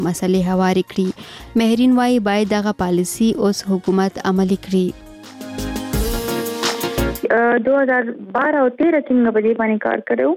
مسلې هوارې کړي. مهرین وايي باید دغه پالیسي اوس حکومت عملي کړي. 2012 او 13 کې موږ په دې باندې کار کړو.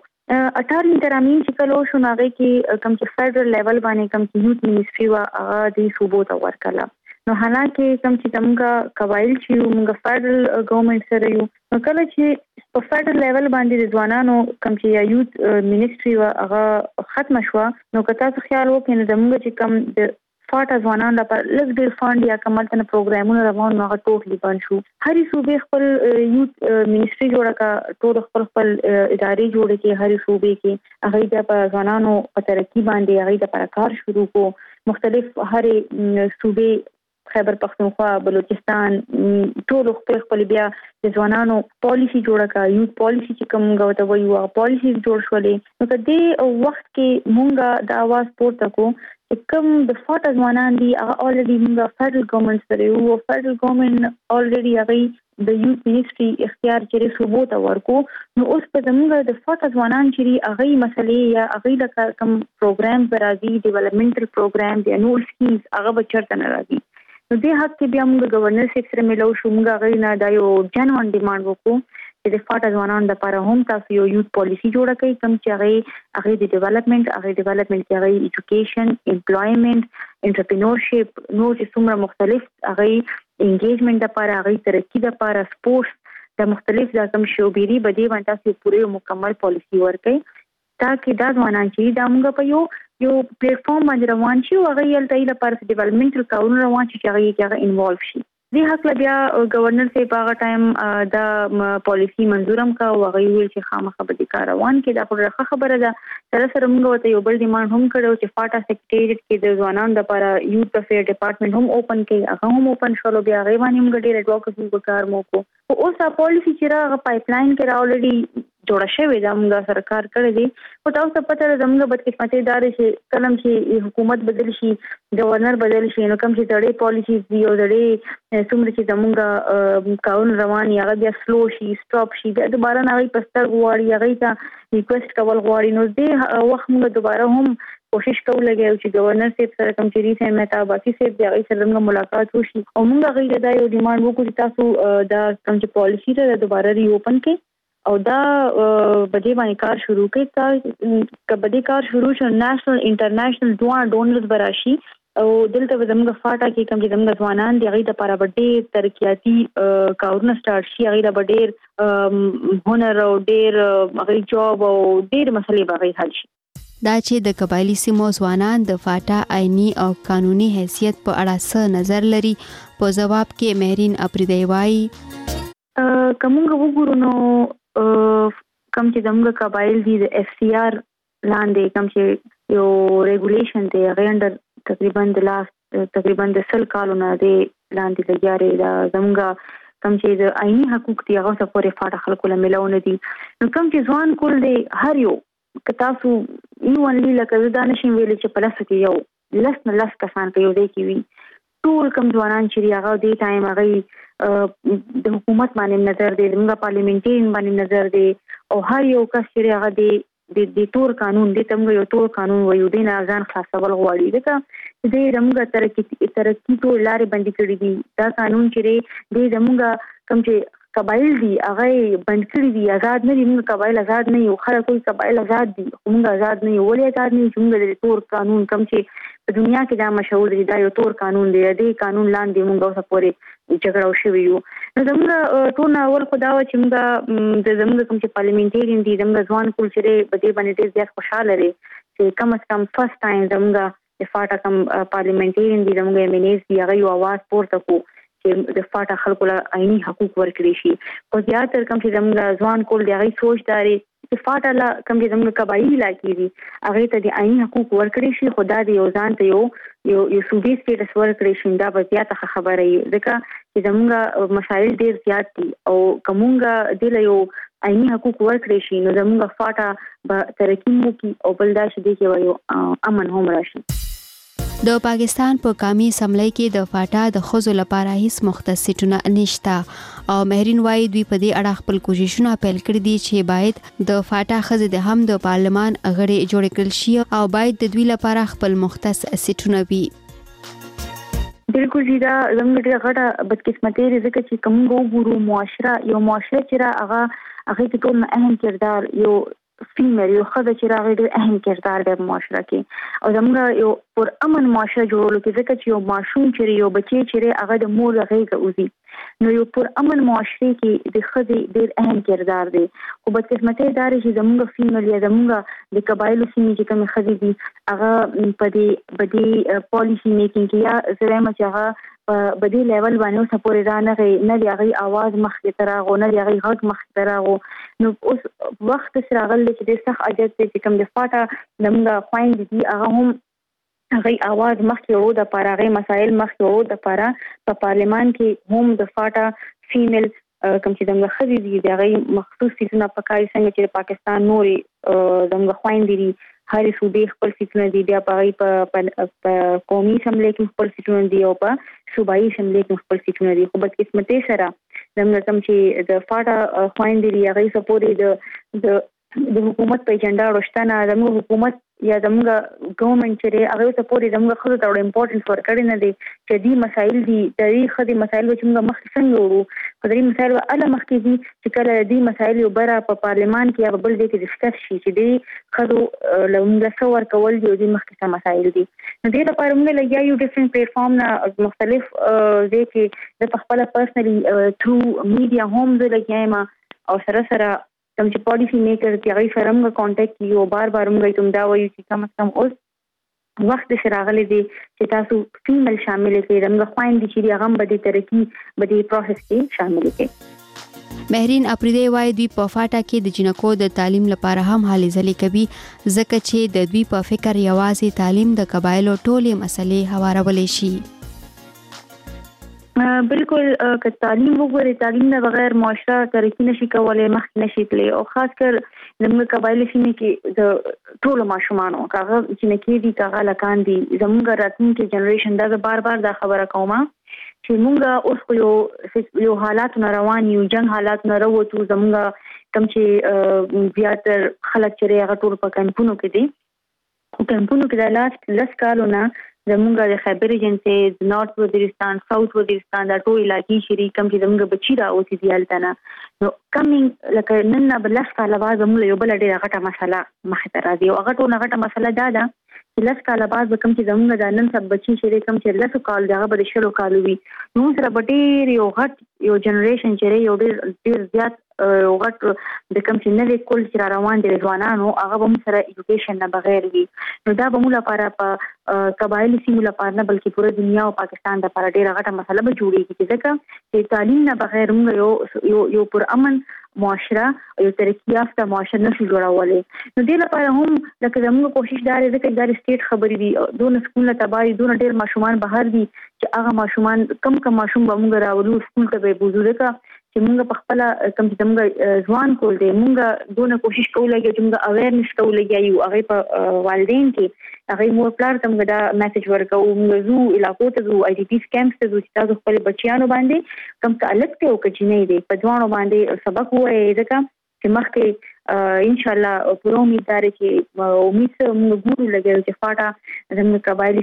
18 ترامین چې کلو شو ناغه کې کم چې فدرل لیول باندې کم چې یوت منیسټری وا هغه د صوبو ته ورکړه. نو حالانکه کم چې موږ قواعد چې موږ فدرل ګورنمنت سره یو نو کله چې په فدرل لیول باندې د ځوانانو کم چې یوت منیسټری وا هغه ختم شو نو کته خیال وکړي نو موږ چې کم د فاټا ځوانان لپاره لږ ډېر فاند یا کمالتنه پروګرامونه روان نو هغه ټوټلی بند شو. هرې صوبې خپل یوت منیسټری جوړه کا ټول خپل ادارې جوړې کې هرې صوبې کې هغه د ځوانانو په ترقی باندې هغه د کار شروع کو. مختلف هرې صوبې خیبر پختونخوا بلوچستان ټول خپل بیا د ځوانانو پالیسی جوړه کا یوت پالیسی چې کوم غوته وایو پالیسی جوړ شولې. نو کدی وخت کې مونږه د आवाज پورته کو کوم د فاټا ځوانان دي هغه الریډي موږ فدرل ګورنمنت سره یو فدرل ګورنمنت الریډي هغه د یوت منیسټری اختیار چې صوبو ته ورکو. نو اوس په زموږ د فاټا ځوانان چې هغه مسلې یا هغه د کوم پروګرام راځي ډیولپمنټل پروګرام دی نو سکیمز هغه بچرته نه راځي. نو دې حق کې بیا موږ گورنر صاحب سره ملو شو. موږ هغه نه دا یو جنوان ډیماند وکړو چې د فاټا ځوانانو لپاره هم تاسو یو یوت پالیسی جوړه کړئ کوم چې هغه د ډیولپمنٹ کې هغه ایجوکیشن امپلویمنت انټرپرینورشپ نو چې څومره مختلف هغه انګیجمنت لپاره هغه ترقی لپاره سپورټس د مختلف د کوم شوبېری بده باندې تاسو پوره مکمل پالیسی ورکړئ تاکي دا ځوانان چې دا موږ په یو پلیټ فارم باندې روان شي او هغه یل تایل لپاره ډیولپمنټل کارونه روان شي چې هغه انوالو شي. دې حق بیا گورنر صاحب هغه ټایم دا پالیسی منظورم کا او هغه ویل چې خامخا به د کار روان کې دا خبره ده. سره موږ ته یو بل ډیماند هم کړو چې فاټا سیکریټریټ کې د ځوانانو لپاره یوت افیر ډپارټمنټ هم اوپن کړي هغه هم اوپن شول بیا هغه باندې موږ ډېر اډوکیسي وکړ مو کو. اوس پالیسی چې راغه پایپلاین کې راولډي جوړه شوې ده موږ سرکار کړی دی. او تاسو پته ده موږ بدقسمتي دار شي کلم چې حکومت بدل شي گورنر بدل شي نو کوم چې دړې پالیسي دی او دړې څومره چې موږ قانون روان یا بیا سلو شي سټاپ شي بیا دوباره نه پستر غواړي هغه ته ریکوست کول غواړي. نو دې وخت موږ دوباره هم کوشش کوو لګي چې گورنر صاحب سره کوم چې ریسه متا باقي صاحب دی هغه سره موږ ملاقات وشي او موږ هغه دا یو ډیماند وکړو چې تاسو دا کوم چې پالیسی ته دوباره ری اوپن کړئ او دا بده باندې کار شروع کړي. کبدي کار شروع شو نېشنل انټرنیشنل ډونرز براشي او دلته زموږ فاټا کې کوم چې زموږ ځوانان دی هغه د لپاره ډېر ترقیاتي کارونه سٹارټ شي هغه د ډېر هنر او ډېر هغه جاب او ډېر مسلې به حل شي. دا چې د قبایلی سیمو ځوانان د فاټا آئینی او قانوني حیثیت په اړه څه نظر لري په جواب کې مهرین اپریدی وايي کومه وګورو نو کم چې زموږ قبایل دي د اف سی آر لاندې کم چې یو ریګولیشن دی هغه اندر تقریبا د 10 کالونه دی لاندې لګیاري دا زموږ کم چې د آئینی حقوق دی هغه څه پورې فاټا خلکو له ملونه دي. نو کم چې ځوان کول دی هر یو کتاسو یو انلی لکه دا نشي ویل چې پلس کې یو لس کسان په یو دی کې وي ټول کم ځوانان چې هغه دی ټایم هغه د حکومت باندې نظر دی موږ پارلیمنټین باندې نظر دی او هر یو کس چې هغه دی د تور قانون د تمغه یو تور قانون ویو دین ځان خاصول غواړي دا د موږ ترقی ټول لارې باندې کړی دي. دا قانون چې د موږ کم چې قبایل دي هغه بند کړی دي آزاد نه دي. موږ قبایل آزاد نه یو خلک کوئی قبایل آزاد دي موږ آزاد نه یو ولې آزاد نه موږ د تور قانون کم چې په دنیا کې دا مشهور دی دا یو تور قانون دی د قانون لاندې موږ اوسه پورې جګړه وشوي یو. نو زموږ ټول اول خدای چې موږ د زموږ کوم چې پارلیمنټین دي زموږ ځوان کول چې په دې باندې ډېر زیات خوشاله لري چې کم از کم فرست ټایم زموږ د فاټا کم پارلیمنټین دي زموږ امینیز دی هغه یو आवाज پورته کو چې د فاټا خلکو له آئینی حقوق ورکړي شي. او زیاتره کم چې زموږ ځوان کول دی هغه سوچ داري چې فاټا لا کم چې زموږ قبایلی علاقې دي هغه ته د آئینی حقوق ورکړي شي خدا دې یو ځان ته یو صوبې سټیټس ورکړي شي دا به زیاته خبره وي ځکه چې زموږ مسایل ډېر زیات دي او کومه د یو آئینی حقوق ورکړي شي نو زموږ فاټا به ترقی مو کی او بل دا شي چې یو امن هم راشي. د پاکستان په قومي اسمبلی کې د فاټا د ښځو لپاره هیڅ مختص سیټونه نشته او مهرین وایي دوی په دې اړه خپل کوششونه پیل کړي دي چې باید د فاټا ښځې د هم د پارلمان غړي جوړ کړل شي او باید د دوی لپاره خپل مختص سیټونه وي. بالکل دا زموږ ډېره غټه بدقسمتي ده ځکه چې کوم وګورو معاشره چې هغه کې ټول اهم کردار یو فیمر یو خدای چې راغی ډېر اهم کردار دی په معاشره کې او زموږ یو پر امن معاشره جوړولو کې ځکه چې یو ماشوم چې یو بچی چې هغه د مور غېږه اوزي نو یو پر امن معاشره کې د خدای ډېر اهم کردار دی خو بدقسمتي دا چې زموږ فیمر یا زموږ د قبایلو سیمې چې کوم خدای دي هغه په دې پالیسی میکینګ کې یا زرمه چې هغه په دې لیول باندې اوس پورې دا نه دی هغه आवाज مخکې تراغو نه دی هغه غږ مخکې تراغو نو اوس وخت سره غل چې د صح اجازه چې کوم د فاټا زموږ خويند دي هغه هم هغه आवाज مخکې وو د پاره مسائل مخکې وو د پاره په پارلمان کې هم د فاټا فیمیل کوم چې دغه خزي دي هغه مخصوص سیسونه پکای څنګه چې پاکستان نوري دغه خويند دي هر صوبې خپل سیټونه دي بیا په قومي اسمبلی کې خپل سیټونه دي او په صوبایي اسمبلی کې خپل سیټونه دي خو بدقسمتي سره زموږ کوم چې د فاټا خويند دي هغه سپورې د حکومت په ایجنډا ورشتنه زموږ حکومت یا زموږ ګورنمنت چې هغه سپورې زموږ خلکو ته امپورټنس ورکړي نه دي چې دې مسایل دي د خدي مسایل چې موږ مخکې څنګه ورو په دې مسایل اله مخکې دي چې کله دې مسایل یو بره په پارلمان کې یا بل ځای کې ډسکس شي چې دې خدو لومړی څور کول دي د مخکې مسایل دي نو دې لپاره موږ لګیا یو ډیفرنٹ پلیټ فارم نه مختلف ځای کې د خپل پرسنلی تھرو میډیا هم د لګیایم او سره کوم چې پالیسی میکر کې هغه سره موږ کانټیکټ کیو بار موږ ته دا وایو چې کم از کم اوس وخت سره غلي دي چې تاسو فیمیل شامل کړئ موږ خويندې چې هغه به د ترقی به د پروسس کې شامل کړي. مهرین اپریدی وایي دوی په فاټا کې د جنکو د تعلیم لپاره هم هلې ځلې کوي ځکه چې د دوی په فکر یوازې تعلیم د قبایلو ټولې مسلې هوارولې شي. بالکل که تعلیم وګورئ تعلیم نه بغیر معاشره ترقی نشي کولای مخکې نشي تللی او خاص کر زموږ قبایلي سیمې کې د ټولو ماشومانو کاغه چې نکې دي کاغه لکان دي زموږ راتلونکي جنریشن دا بار دا خبره کومه چې موږ اوس یو حالات روان یو جنگ حالات نه وروته زموږ کوم چې زیاتر خلک چې هغه ټول په کمپونو کې دي او کمپونو کې د لاست لس کالونه زمونږ د خیبر ایجنسی د نارث وزیرستان ساوث وزیرستان دا ټول علاقې شری کم چې زمونږ بچی را اوسې دیالتنه نو کمینګ لکه نن نه بلس کاله بعد زموږ یو بل ډیره غټه مسله مخ ته راځي او هغه ټول غټه مسله دا ده چې لس کاله بعد کم چې زمونږ د نن سب بچی شری کم چې لس کال دغه به شلو کالو وي نو سره ډیر یو غټ یو جنریشن چې یو ډیر زیات غټ د کوم چې نوې کول چې روان دي ځوانانو هغه به موږ سره ایجوکیشن نه بغیر وي نو دا به موږ لپاره په قبایلی سیمو لپاره نه بلکې پوره دنیا او پاکستان د لپاره ډیره غټه مسله به جوړیږي ځکه چې تعلیم نه بغیر موږ یو پر امن معاشره یو ترقی یافته معاشره نشو جوړولای نو دې لپاره هم لکه زموږ کوشش دا دی چې د سټیټ خبرې دي دون سکول ته بای دون ډیر ماشومان بهر دي چې هغه ماشومان کم ماشوم به موږ راولو سکول ته به بوزو ځکه چې موږ په خپل کم چې موږ ځوان کول دي موږ دونه کوشش کوو چې موږ اویرنس کوو یو هغه په والدین کې هغه مور پلار ته موږ دا میسج ورکو موږ زو علاقو ته زو آی ډی پی کیمپس ته زو چې تاسو خپل بچیانو باندې کم تعلق ته او کې نه دي په ځوانو باندې سبق وایي ځکه چې مخکې ان شاء الله پوره امید لري چې امید موږ ګورو لګي چې فاټا زموږ قبایلی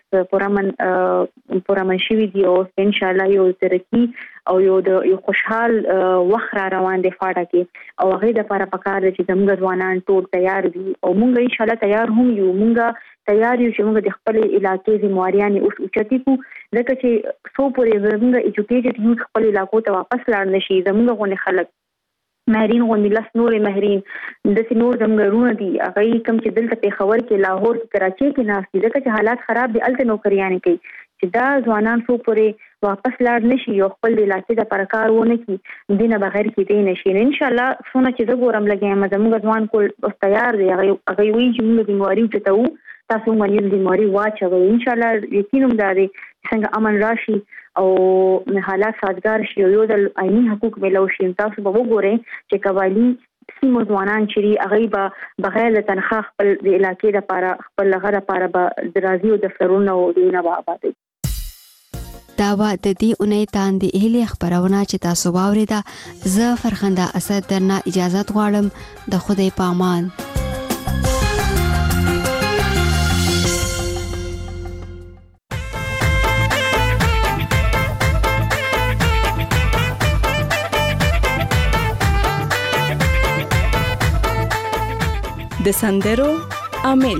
سیمې پورامن شوي دي او ان شاء الله یو ترقی او یو خوشحال وخت را روان دی فاټا کې او هغه د لپاره پکار دي چې زموږ ځوانان ټول تیار دي او موږ ان شاء الله تیار هم یو موږ تیار یو چې موږ د خپل علاقې ذمہواریانه اوس اوچتي کو ځکه چې سو پورې زموږ ایجوکیټډ یوث خپل علاقو ته واپس لاړ نشي زموږ غونې خلک مهرین غونډې لاس نور مهرین د سينور زمګرونه دي هغه کم چې دلته په خبر کې لاهور کې کراچي کې ناس دي ځکه چې حالات خراب دي الته نوکریان کوي چې دا ځوانان سو پورې واپس لاړ نشي یو خپل علاقې د پرکار ونه کی دینه بغیر کې دی نشي ان شاء الله څونه چې زګورم لګیم زموږ ځوان کول تیار دی هغه وی چې موږ بیماری ته تاسو باندې بیماری واچوي ان شاء الله یقینم داري څنګه امن راشي او حالات سازگار شي یو د عیني حقوق ملو شي تاسو به وګورئ چې قبایلی سیمو ځوانان چې هغه به بغیر د تنخواه خپل د علاقې لپاره خپل لغړه لپاره به درازي او دفترونه او دینه آبادي. دا و د دې اونۍ تاندې اهلي خبرونه چې تاسو واوریده. زه فرخنده اسد درنه اجازه غواړم. د خدای په امان. د سندرو عامل.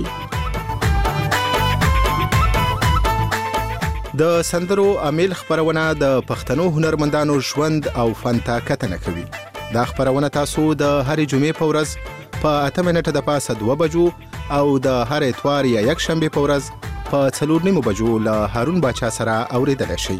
د سندرو عامل خبرونه د پښتنو هنرمندانو ژوند او فن ته کتنه کوي. دا خبرونه تاسو د هرې جمعې په ورځ په 8 منټه د پاسه 2 بجو او د هر اتوار یا یک شنبه په ورځ په 4:30 بجو له هارون باچا سره اوریدل شي.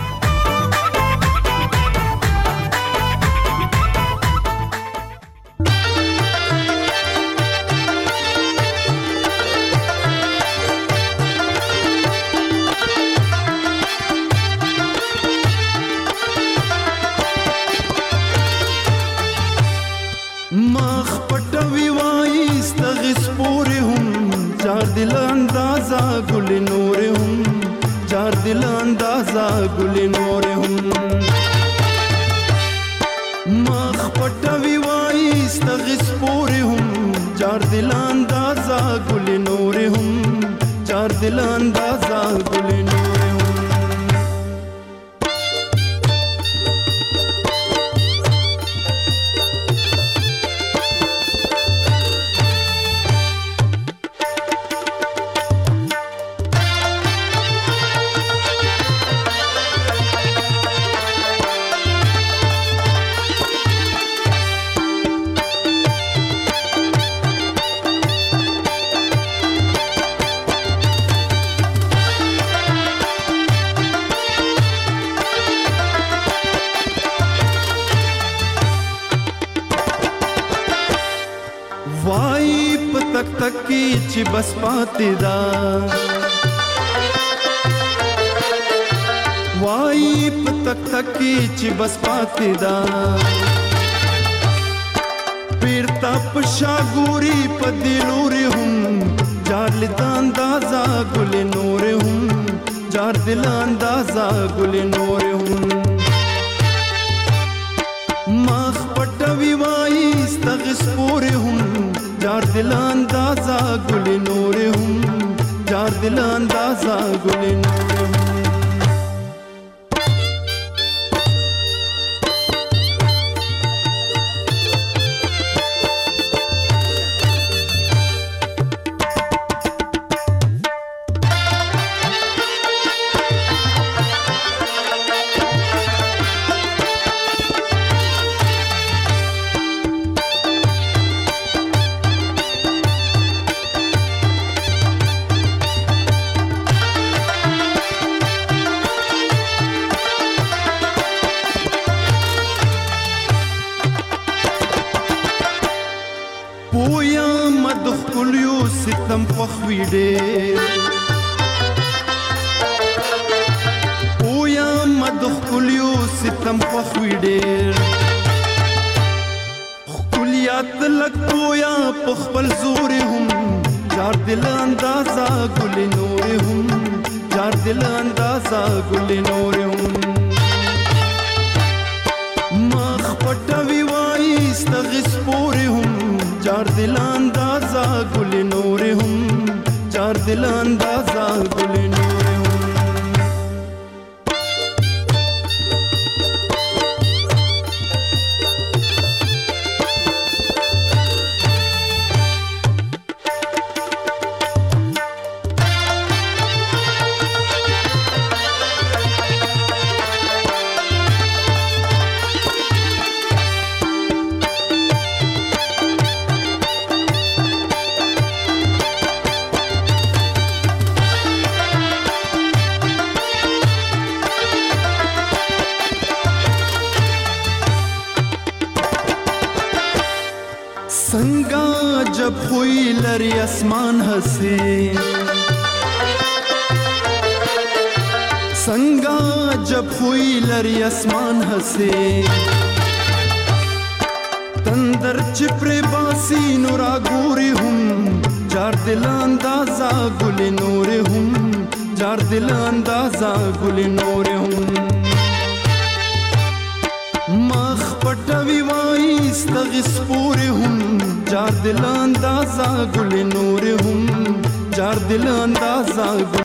ګل نور هم مخ پټوي وای استغس پور هم جار دل اندازا ګل نور هم جار دل اندازا ګل نور هم. چې بس پاتې دا وای پتک تکي چې بس پاتې دا پیرتا پشاګوري پدلوري هم جار لتا اندازا ګل نور هم جار دل اندازا ګل نور هم مخ پټوي وای استغس پور هم جار دل اندازا ګل نور هم جار دل اندازا ګل نور هم. आसमान हंसे संगा जब हुई लरी आसमान हंसे تندر چې پرې باسي نو راګوري هم جار دل اندازا ګل نور هم جار دل اندازا ګل نور هم مخ پټوي وای ستغ سپور هم جار دل اندازا ګل نور هم جار دل اندازا